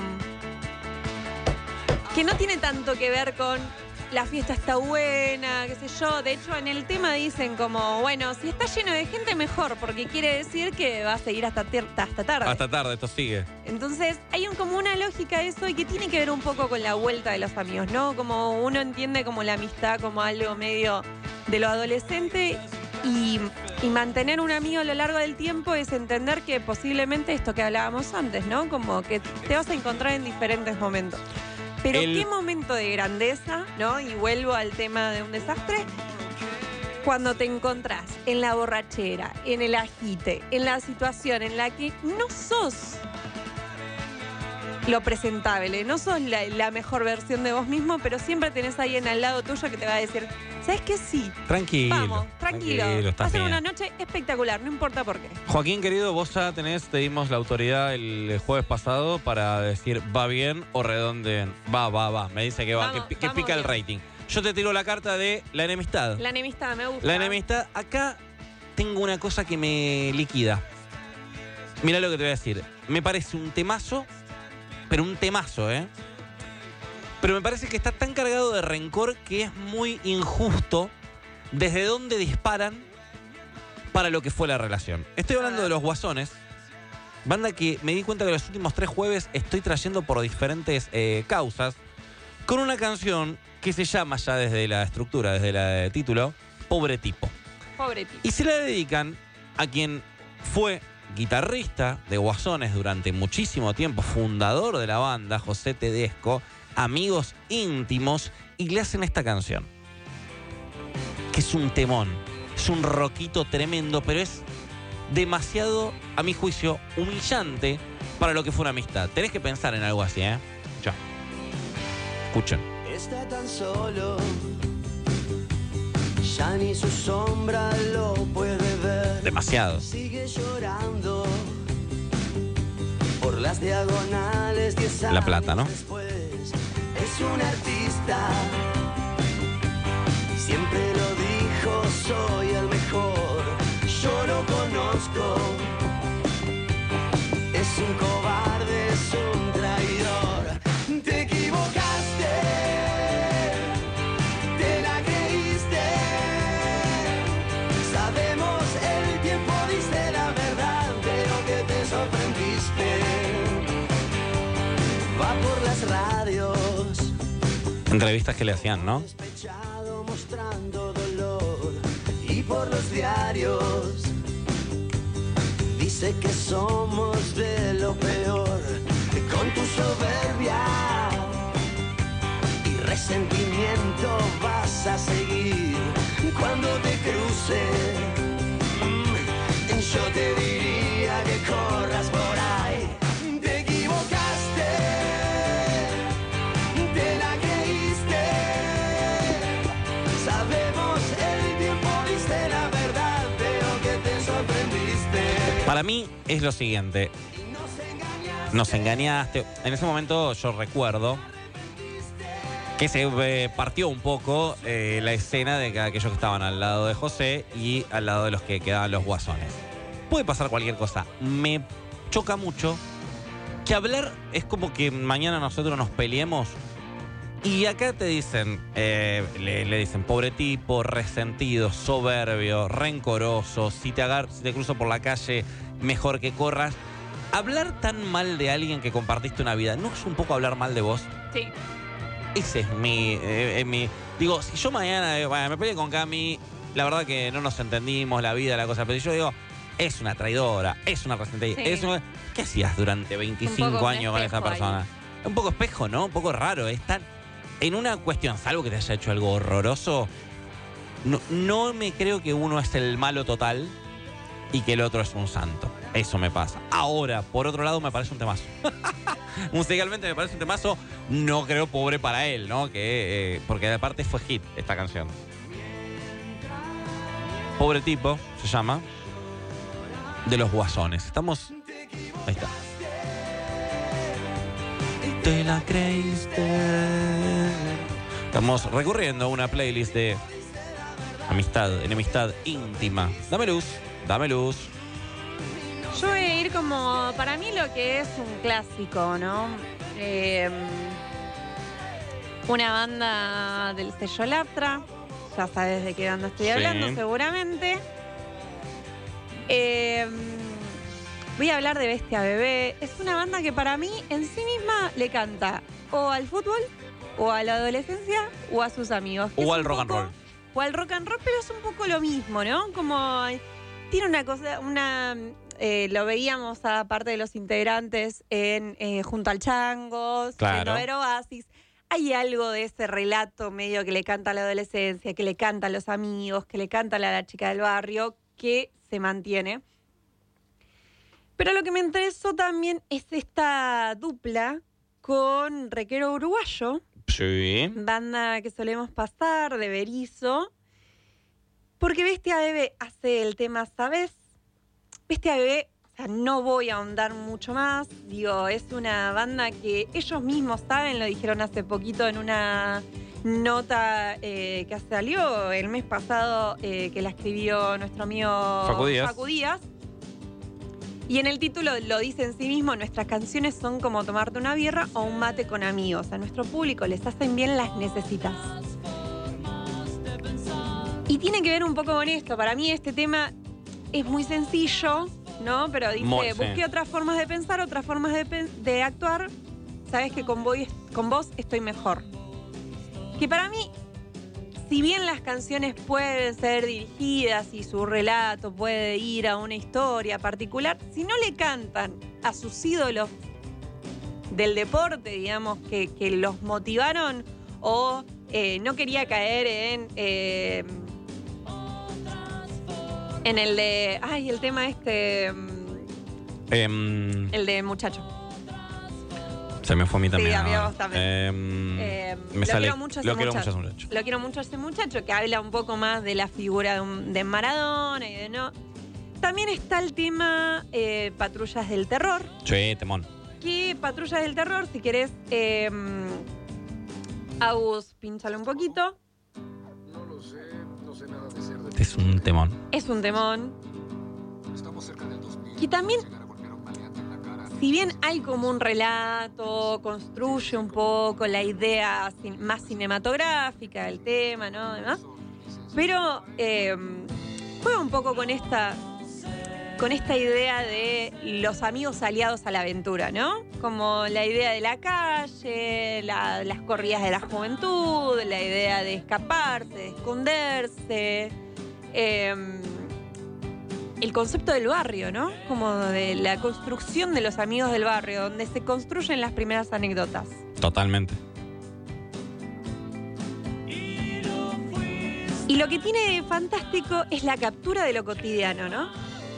que no tiene tanto que ver con la fiesta está buena, qué sé yo. De hecho, en el tema dicen como, bueno, si está lleno de gente, mejor, porque quiere decir que va a seguir hasta, ter- hasta tarde. Hasta tarde, esto sigue. Entonces, hay un, como una lógica de eso y que tiene que ver un poco con la vuelta de los amigos, ¿no? Como uno entiende como la amistad como algo medio de lo adolescente y, y mantener un amigo a lo largo del tiempo es entender que posiblemente esto que hablábamos antes, ¿no? Como que te vas a encontrar en diferentes momentos. Pero El- qué momento de grandeza, ¿no? Y vuelvo al tema de un desastre. Cuando te encontrás en la borrachera, en el agite, en la situación en la que no sos lo presentable, no sos la, la mejor versión de vos mismo, pero siempre tenés ahí en al lado tuyo que te va a decir, ¿Sabes qué? Sí. Tranquilo. Vamos, tranquilo. tranquilo, Va estás a ser bien. una noche espectacular, no importa por qué. Joaquín, querido, vos ya tenés, te dimos la autoridad el jueves pasado para decir va bien o redondeen. Va, va, va. Me dice que va, Vamos, que, que vamos pica el bien. rating. Yo te tiro la carta de la enemistad. La enemistad, me gusta. La enemistad. Acá tengo una cosa que me liquida. Mirá lo que te voy a decir. Me parece un temazo, pero un temazo, ¿eh? Pero me parece que está tan cargado de rencor que es muy injusto desde dónde disparan para lo que fue la relación. Estoy hablando de Los Guasones, banda que me di cuenta que los últimos tres jueves estoy trayendo por diferentes eh, causas, con una canción que se llama ya desde la estructura, desde el título, Pobre Tipo. Pobre tipo. Y se la dedican a quien fue guitarrista de Guasones durante muchísimo tiempo, fundador de la banda, José Tedesco, amigos íntimos, y le hacen esta canción, que es un temón, es un rockito tremendo, pero es demasiado, a mi juicio, humillante para lo que fue una amistad. Tenés que pensar en algo así, ¿eh? Ya. Escuchen. Está tan solo, ya ni su sombra lo puede ver. Demasiado. Sigue llorando por las diagonales diez años La Plata, ¿no? después. Es un artista, siempre lo dijo, soy el mejor. Yo lo conozco, es un cobarde, es un traidor. Te equivocaste, te la creíste. Sabemos, el tiempo dice la verdad, pero que te sorprendiste. Va por las radios, Entrevistas que le hacían, ¿no? despechado, mostrando dolor, y por los diarios dice que somos de lo peor. Con tu soberbia y resentimiento vas a seguir. Cuando te cruce, mm, yo te diría que corras por ahí. Te equivocaste, te la creíste. Sabemos, el tiempo dice la verdad, pero que te sorprendiste. Para mí es lo siguiente. Nos engañaste. En ese momento yo recuerdo que se eh, partió un poco eh, la escena de que aquellos que estaban al lado de José y al lado de los que quedaban los Guasones. Puede pasar cualquier cosa. Me choca mucho que hablar es como que mañana nosotros nos peleemos y acá te dicen, eh, le, le dicen pobre tipo, resentido, soberbio, rencoroso, si te agar, si te cruzo por la calle, mejor que corras. Hablar tan mal de alguien que compartiste una vida, ¿no es un poco hablar mal de vos? Sí. Ese es mi, eh, eh, mi... Digo, si yo mañana eh, bueno, me peleé con Cami, la verdad que no nos entendimos, la vida, la cosa, pero yo digo, es una traidora, es una resentida, Sí. es una... ¿Qué hacías durante veinticinco poco un años con esa espejo persona? Un poco espejo, ¿no? Un poco raro. Es tan... En una cuestión, salvo que te haya hecho algo horroroso, no, no me creo que uno es el malo total y que el otro es un santo. Eso me pasa. Ahora, por otro lado, me parece un temazo. Musicalmente me parece un temazo. No creo pobre para él, ¿no? Que, eh, porque aparte fue hit esta canción. Pobre tipo, se llama. De los Guasones. Estamos... Ahí está. Te la creíste. Estamos recurriendo a una playlist de amistad, enemistad íntima. Dame luz, dame luz. Yo voy a ir como, para mí lo que es un clásico, ¿no? Eh, una banda del sello Latra, ya sabes de qué banda estoy Sí. hablando seguramente. Eh, voy a hablar de Bestia Bebé. Es una banda que para mí en sí misma le canta o al fútbol, o a la adolescencia, o a sus amigos. que O es al un rock and poco- roll. O al rock and roll, pero es un poco lo mismo, ¿no? Como tiene una cosa, una... Eh, lo veíamos aparte de los integrantes en eh, Junto al Chango, Claro. en Over Oasis. Hay algo de ese relato medio que le canta a la adolescencia, que le canta a los amigos, que le canta a la chica del barrio, que se mantiene. Pero lo que me interesó también es esta dupla con Requero Uruguayo, Sí. banda que solemos pasar de Berizo, Porque Bestia Bebé hace el tema, ¿sabes? Bestia Bebé, o sea, no voy a ahondar mucho más. Digo, es una banda que ellos mismos saben, lo dijeron hace poquito en una nota eh, que salió el mes pasado, eh, que la escribió nuestro amigo Facu Díaz. Facu Díaz. Y en el título lo dice en sí mismo, nuestras canciones son como tomarte una birra o un mate con amigos. A nuestro público les hacen bien, las necesitas. Y tiene que ver un poco con esto. Para mí este tema es muy sencillo, ¿no? Pero dice, Muy, sí. busqué otras formas de pensar, otras formas de, pen- de actuar. Sabes que con vos, con vos estoy mejor. Que para mí, si bien las canciones pueden ser dirigidas y su relato puede ir a una historia particular, si no le cantan a sus ídolos del deporte, digamos, que, que los motivaron o eh, no quería caer en... Eh, en el de... Ay, el tema este... Em, El de muchacho. se me fue a mí también. Sí, a mí a ahora. vos también. Em, Eh, me lo sale, quiero mucho a ese lo quiero muchacho. mucho a ese muchacho. Lo quiero mucho a ese muchacho, que habla un poco más de la figura de, un- de Maradona y de no. También está el tema eh, Patrullas del Terror. Sí, temón. Que Patrullas del Terror, si querés, eh, Agus, pínchalo un poquito. Este es un temón. Es un temón. Y también, si bien hay como un relato, construye un poco la idea cin- más cinematográfica del tema, ¿no? Demás, pero eh, juega un poco con esta, con esta idea de los amigos aliados a la aventura, ¿no? Como la idea de la calle, la- las corridas de la juventud, la idea de escaparse, de esconderse. Eh, el concepto del barrio, ¿no? Como de la construcción de los amigos del barrio, donde se construyen las primeras anécdotas. Totalmente. Y lo que tiene de fantástico es la captura de lo cotidiano, ¿no?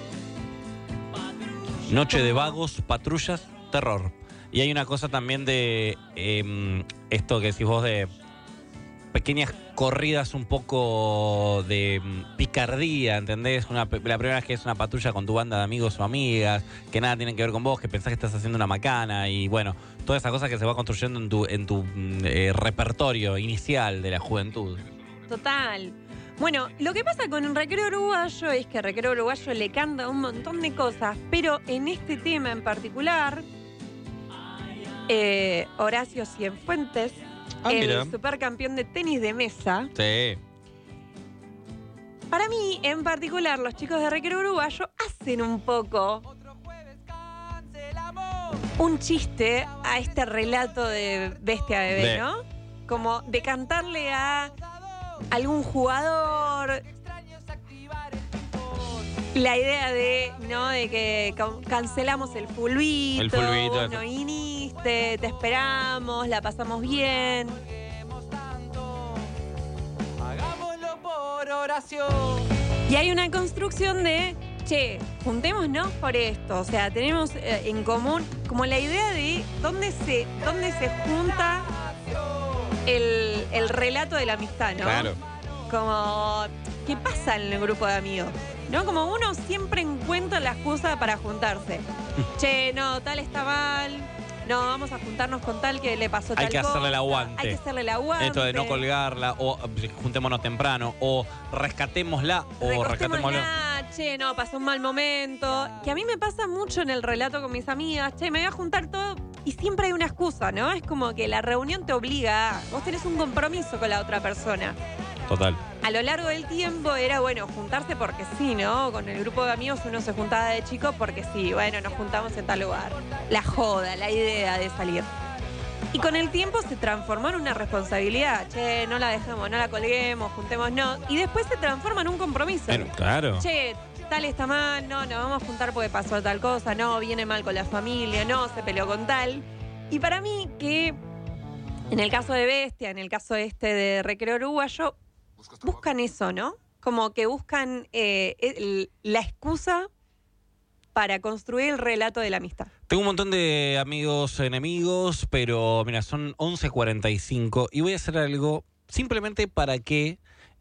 Noche de vagos, patrullas, terror. Y hay una cosa también de em, esto que decís vos de pequeñas corridas un poco de em, picardía, ¿entendés? Una, pe- la primera vez que es una patrulla con tu banda de amigos o amigas, que nada tienen que ver con vos, que pensás que estás haciendo una macana y bueno, toda esa cosa que se va construyendo en tu, en tu mm, eh, repertorio inicial de la juventud. Total. Bueno, lo que pasa con el Recreo Uruguayo es que el Recreo Uruguayo le canta un montón de cosas, pero en este tema en particular, eh, Horacio Cienfuentes, Ah, el mira. supercampeón de tenis de mesa, Sí. para mí en particular los chicos de Recreo Uruguayo hacen un poco un chiste a este relato de Bestia Bebé, De- ¿no? Como de cantarle a algún jugador la idea de, ¿no? De que ca- cancelamos el fulbito, El fulbito, vos eso. no viniste, te esperamos, la pasamos bien. Hagámoslo por oración. Y hay una construcción de, che, juntémonos por esto. O sea, tenemos eh, en común como la idea de dónde se, dónde se junta el, el relato de la amistad, ¿no? Claro. Como, ¿qué pasa en el grupo de amigos? ¿No? Como uno siempre encuentra la excusa para juntarse. Che, no, tal está mal. No, vamos a juntarnos con tal que le pasó tal Hay que hacerle el cosa. aguante. Hay que hacerle el aguante. Esto de no colgarla, o eh, juntémonos temprano, o rescatémosla, o rescatémosla. Recostémosla, che, no, pasó un mal momento. Que a mí me pasa mucho en el relato con mis amigas. Che, me voy a juntar todo. Y siempre hay una excusa, ¿no? Es como que la reunión te obliga a... Vos tenés un compromiso con la otra persona. Total. A lo largo del tiempo era, bueno, juntarse porque sí, ¿no? Con el grupo de amigos uno se juntaba de chico porque sí, bueno, nos juntamos en tal lugar. La joda, la idea de salir. Y con el tiempo se transformó en una responsabilidad. Che, no la dejemos, no la colguemos, juntémonos. Y después se transforma en un compromiso. Pero, claro. Che, tal está mal, no, nos vamos a juntar porque pasó tal cosa, no, viene mal con la familia, no, se peleó con tal. Y para mí que, en el caso de Bestia, en el caso este de Recreo Uruguayo, buscan eso, ¿no? Como que buscan eh, el- la excusa para construir el relato de la amistad. Tengo un montón de amigos enemigos, pero mira, son once cuarenta y cinco y voy a hacer algo simplemente para que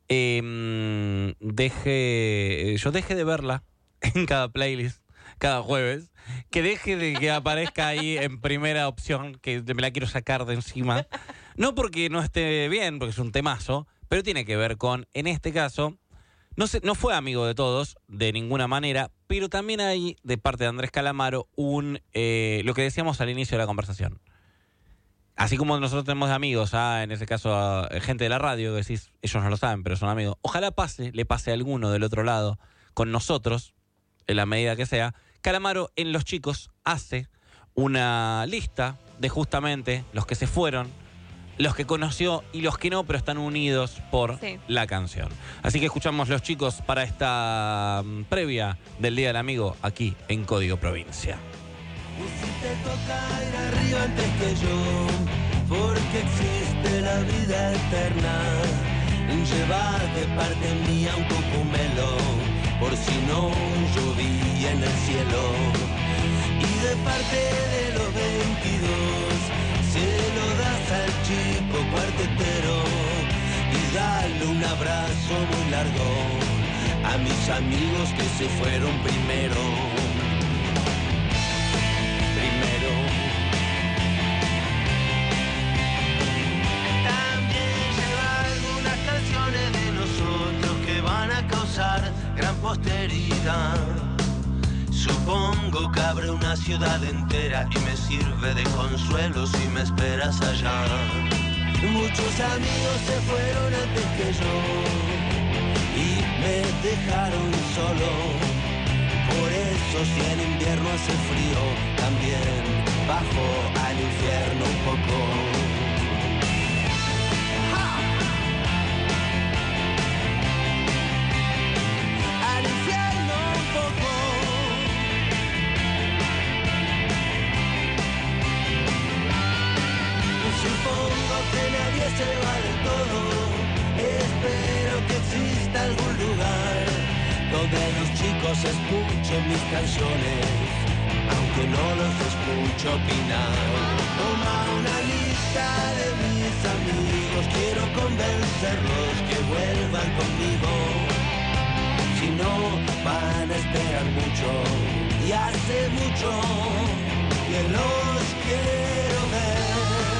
eh, deje, yo deje de verla en cada playlist, cada jueves, que deje de que aparezca ahí en primera opción, que me la quiero sacar de encima. No porque no esté bien, porque es un temazo, pero tiene que ver con, en este caso, no, sé, no fue amigo de todos, de ninguna manera, pero también hay, de parte de Andrés Calamaro, un eh, lo que decíamos al inicio de la conversación. Así como nosotros tenemos amigos, ah, en ese caso a gente de la radio, que decís, ellos no lo saben, pero son amigos. Ojalá pase, le pase a alguno del otro lado con nosotros, en la medida que sea. Calamaro en Los Chicos hace una lista de justamente los que se fueron, los que conoció y los que no, pero están unidos por sí. la canción. Así que escuchamos Los Chicos para esta um, previa del Día del Amigo aquí en Código Provincia. Si te toca ir arriba antes que yo, porque existe la vida eterna, lleva de parte mía un cocumelo, por si no llovía en el cielo. Y de parte de los veintidós, se lo das al chico cuartetero, y dale un abrazo muy largo a mis amigos que se fueron primero. Gran posteridad. Supongo que abre una ciudad entera y me sirve de consuelo si me esperas allá. Muchos amigos se fueron antes que yo y me dejaron solo. Por eso si en invierno hace frío, también bajo al infierno un poco. Supongo que nadie se va del todo. Espero que exista algún lugar donde los chicos escuchen mis canciones, aunque no los escucho opinar. Toma una lista de mis amigos, quiero convencerlos que vuelvan conmigo. Si no, van a esperar mucho, y hace mucho que los quiero ver.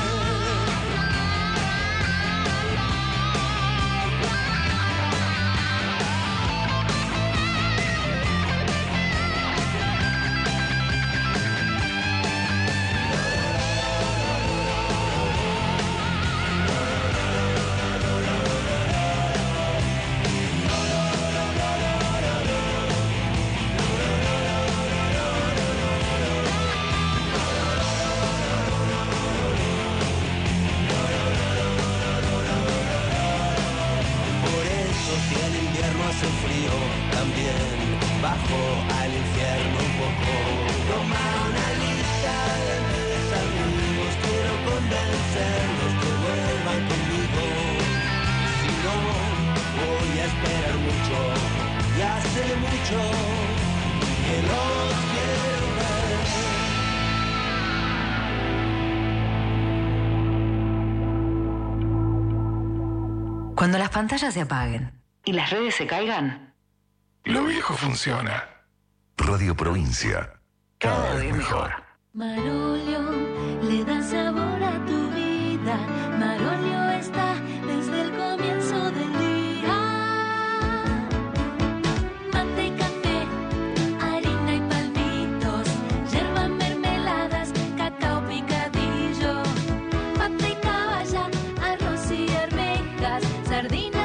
Hace frío también, bajo al infierno un poco. Toma una lista de mis amigos, quiero convencerlos que vuelvan conmigo. Si no, voy a esperar mucho, y hace mucho que los quiero ver. Cuando las pantallas se apaguen y las redes se caigan, lo viejo funciona. Radio Provincia, cada vez mejor. Marolio le da sabor a tu vida. Marolio está desde el comienzo del día. Mate y café, harina y palmitos, yerba, mermeladas, cacao picadillo, mate y caballa, arroz y arvejas, sardinas.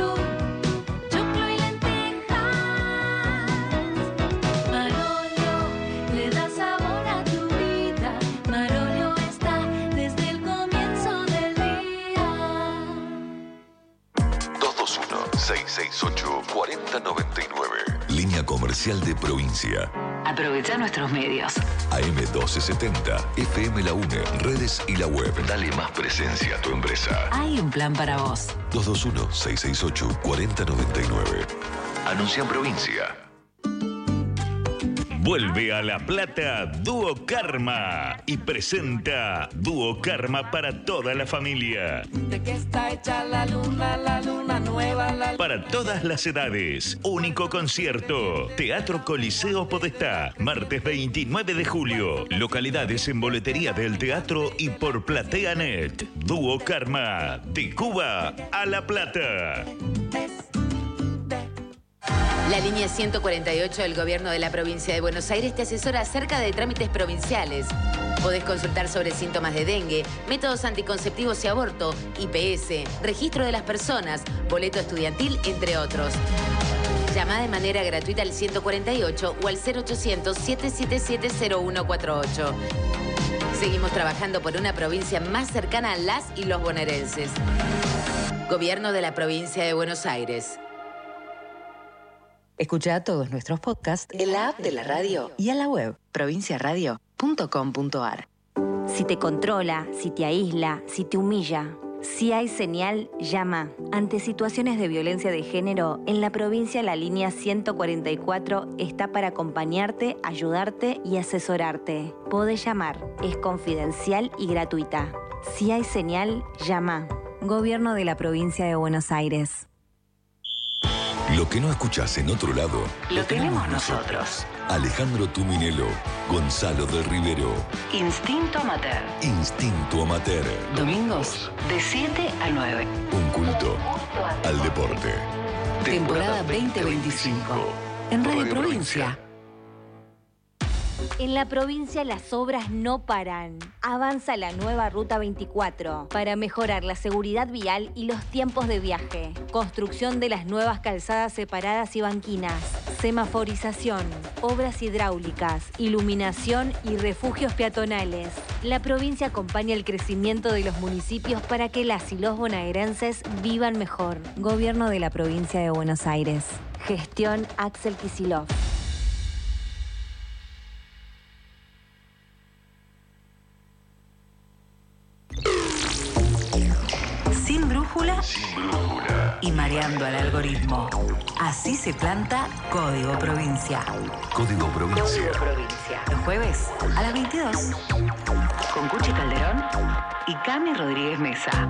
seis seis ocho, cuatro cero nueve nueve. Línea comercial de Provincia. Aprovecha nuestros medios. A M doce setenta, F M La UNE, redes y la web. Dale más presencia a tu empresa. Hay un plan para vos. dos dos uno, seis seis ocho, cuatro cero nueve nueve. Anuncia en Provincia. Vuelve a La Plata Dúo Karma y presenta Dúo Karma para toda la familia. ¿De qué está hecha la luna, la luna nueva, la Para todas las edades, único concierto. Teatro Coliseo Podestá, martes veintinueve de julio. Localidades en boletería del teatro y por PlateaNet. Dúo Karma, de Cuba a La Plata. La línea ciento cuarenta y ocho del Gobierno de la Provincia de Buenos Aires te asesora acerca de trámites provinciales. Podés consultar sobre síntomas de dengue, métodos anticonceptivos y aborto, I P S, registro de las personas, boleto estudiantil, entre otros. Llama de manera gratuita al ciento cuarenta y ocho o al cero ochocientos, siete siete siete, cero uno cuatro ocho. Seguimos trabajando por una provincia más cercana a las y los bonaerenses. Gobierno de la Provincia de Buenos Aires. Escucha todos nuestros podcasts en la app de la radio y en la web provincia radio punto com punto a r. Si te controla, si te aísla, si te humilla, si hay señal, llama. Ante situaciones de violencia de género, en la provincia la línea ciento cuarenta y cuatro está para acompañarte, ayudarte y asesorarte. Podés llamar, es confidencial y gratuita. Si hay señal, llama. Gobierno de la Provincia de Buenos Aires. Lo que no escuchás en otro lado, Lo tenemos nosotros. Alejandro Tuminelo, Gonzalo del Rivero. Instinto Amateur. Instinto Amateur. Domingos de siete a nueve. Un culto al deporte. Temporada veinte veinticinco. En Radio Provincia. En la provincia las obras no paran. Avanza la nueva Ruta veinticuatro para mejorar la seguridad vial y los tiempos de viaje. Construcción de las nuevas calzadas separadas y banquinas. Semaforización, obras hidráulicas, iluminación y refugios peatonales. La provincia acompaña el crecimiento de los municipios para que las y los bonaerenses vivan mejor. Gobierno de la Provincia de Buenos Aires. Gestión Axel Kicillof. Sin brújula. Sin brújula. Y mareando al algoritmo. Así se planta Código Provincia. Código Provincia. Código Provincia. Los jueves a las veintidós. Con Cuchi Calderón y Cami Rodríguez Mesa.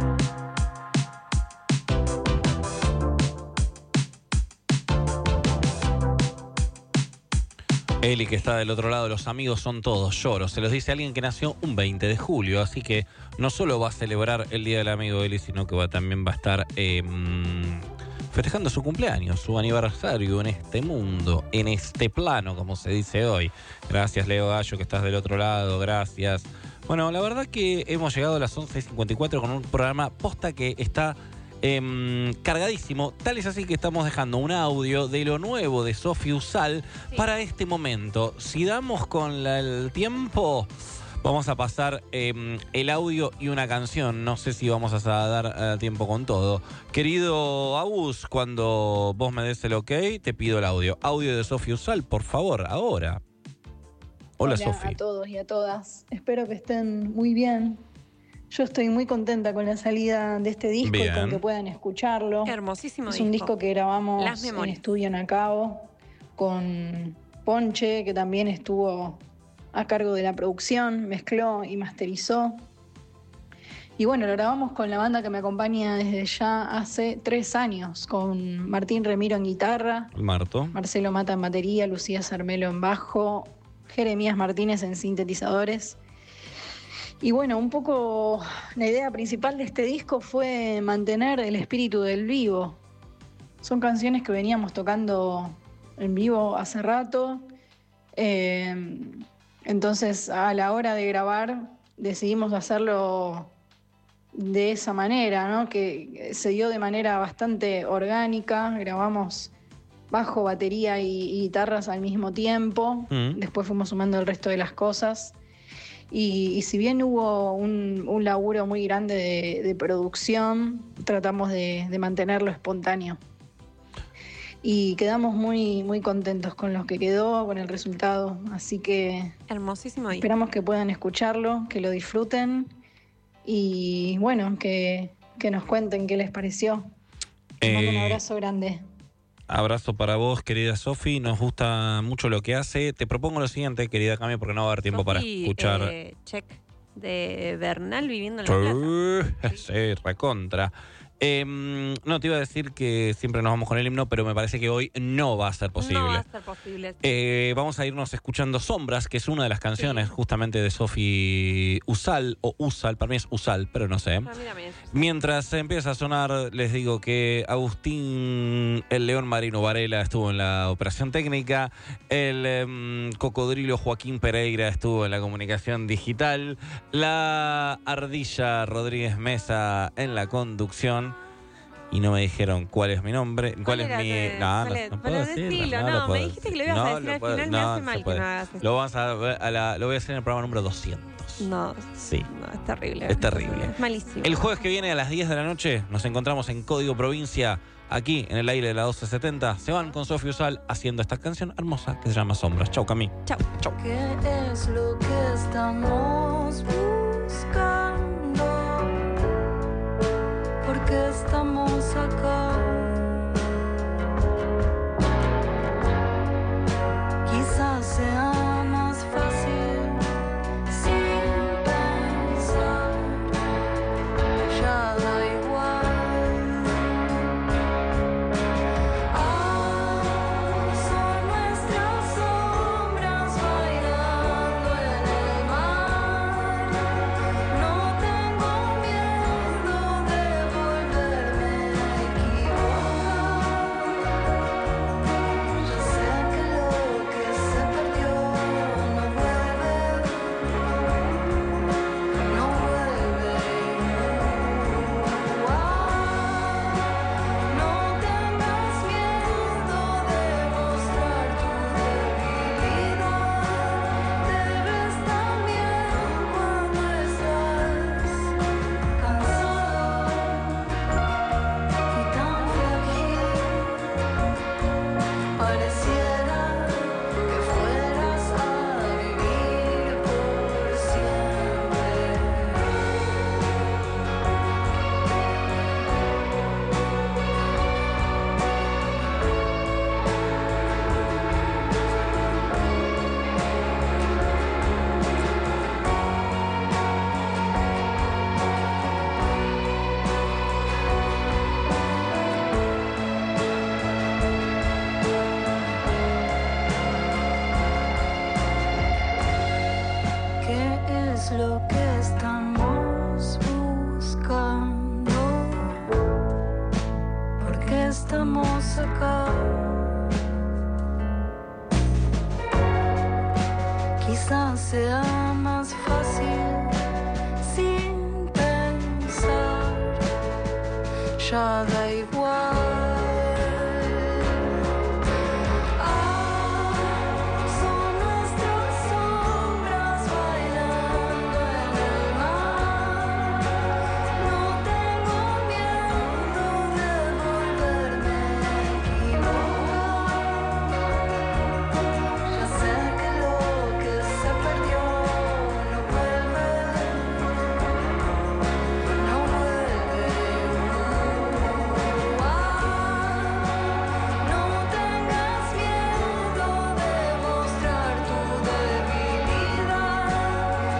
Eli, que está del otro lado, los amigos son todos lloros. Se los dice alguien que nació un veinte de julio, así que no solo va a celebrar el Día del Amigo Eli, sino que va, también va a estar eh, festejando su cumpleaños, su aniversario en este mundo, en este plano, como se dice hoy. Gracias, Leo Gallo, que estás del otro lado, gracias. Bueno, la verdad que hemos llegado a las once cincuenta y cuatro con un programa posta que está Eh, cargadísimo, tal es así que estamos dejando un audio de lo nuevo de Sofi Usal sí. para este momento. Si damos con la, el tiempo, vamos a pasar eh, el audio y una canción. No sé si vamos a dar uh, tiempo con todo. Querido Agus, cuando vos me des el ok, te pido el audio. Audio de Sofi Usal, por favor, ahora. Hola, Hola Sofi. A todos y a todas. Espero que estén muy bien. Yo estoy muy contenta con la salida de este disco Bien. y con que puedan escucharlo. Hermosísimo es disco. un disco que grabamos en estudio en Acao con Ponche, que también estuvo a cargo de la producción, mezcló y masterizó. Y bueno, lo grabamos con la banda que me acompaña desde ya hace tres años, con Martín Remiro en guitarra, Marto. Marcelo Mata en batería, Lucía Sarmelo en bajo, Jeremías Martínez en sintetizadores. Y bueno, un poco la idea principal de este disco fue mantener el espíritu del vivo. Son canciones que veníamos tocando en vivo hace rato. Eh, entonces, a la hora de grabar, decidimos hacerlo de esa manera, ¿no? Que se dio de manera bastante orgánica. Grabamos bajo, batería y, y guitarras al mismo tiempo. Mm. Después fuimos sumando el resto de las cosas. Y, y si bien hubo un, un laburo muy grande de, de producción, tratamos de, de mantenerlo espontáneo. Y quedamos muy, muy contentos con lo que quedó, con el resultado. Así que hermosísimo. Esperamos que puedan escucharlo, que lo disfruten y bueno, que, que nos cuenten qué les pareció. Les mando un abrazo grande. Abrazo para vos, querida Sofi. Nos gusta mucho lo que hace. Te propongo lo siguiente, querida Cami, porque no va a haber tiempo para Sofi, escuchar. Eh, check de Bernal viviendo en la plaza. Sí, recontra. Eh, no, te iba a decir que siempre nos vamos con el himno, pero me parece que hoy no va a ser posible. No va a ser posible. Eh, vamos a irnos escuchando Sombras, que es una de las canciones sí. justamente de Sofi Usal, o Usal, para mí es Usal, pero no sé. Ah, mírame, Mientras empieza a sonar, les digo que Agustín el León Marino Varela estuvo en la operación técnica, el eh, cocodrilo Joaquín Pereira estuvo en la comunicación digital, la ardilla Rodríguez Mesa en la conducción. Y no me dijeron cuál es mi nombre, cuál, ¿Cuál es mi... Que, no, no, es? no puedo decirlo, no, no, no puedo me dijiste que lo ibas no, a decir al puedo, final, no, me hace no mal que puede. no hagas eso. Lo, vamos a, a la, lo voy a hacer en el programa número doscientos. No, sí. no, es terrible. Es terrible. Es malísimo. El jueves que viene a las diez de la noche nos encontramos en Código Provincia, aquí en el aire de la doce setenta. Se van con Sofi Usal haciendo esta canción hermosa que se llama Sombras. Chau, Cami. Chau. Chau. ¿Qué es lo que estamos buscando? ¿Por qué estamos acá? Quizás sea más fácil sin pensar, ya da igual. Ah, son nuestras sombras bailando en el mar. No tengo miedo de volverme a equivocar. Yo sé que lo que se perdió no vuelve, no vuelve igual. No tengas miedo de mostrar tu debilidad. Debes también cuando estás cansado y tan frágil. Pareciera que fueras a vivir por siempre. ¿Qué es lo que estamos buscando? ¿Por qué estamos acá? Quizás sea más fácil sin pensar, ya da